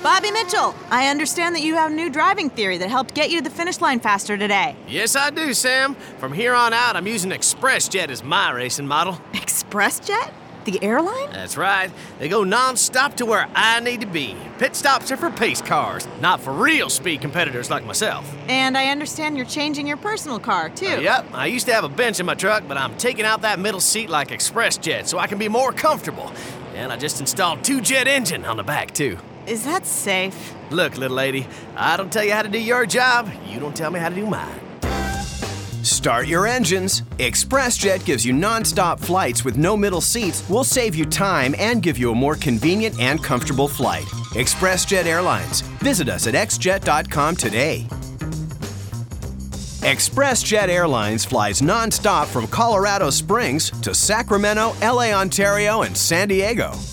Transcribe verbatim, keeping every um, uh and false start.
Bobby Mitchell, I understand that you have a new driving theory that helped get you to the finish line faster today. Yes, I do, Sam. From here on out, I'm using ExpressJet as my racing model. ExpressJet? The airline? That's right. They go non-stop to where I need to be. Pit stops are for pace cars, not for real speed competitors like myself. And I understand you're changing your personal car, too. Uh, yep, I used to have a bench in my truck, but I'm taking out that middle seat like ExpressJet so I can be more comfortable. And I just installed two jet engine on the back, too. Is that safe? Look, little lady, I don't tell you how to do your job. You don't tell me how to do mine. Start your engines. ExpressJet gives you non-stop flights with no middle seats. Will save you time and give you a more convenient and comfortable flight. ExpressJet Airlines. Visit us at x jet dot com today. ExpressJet Airlines flies non-stop from Colorado Springs to Sacramento, L A, Ontario, and San Diego.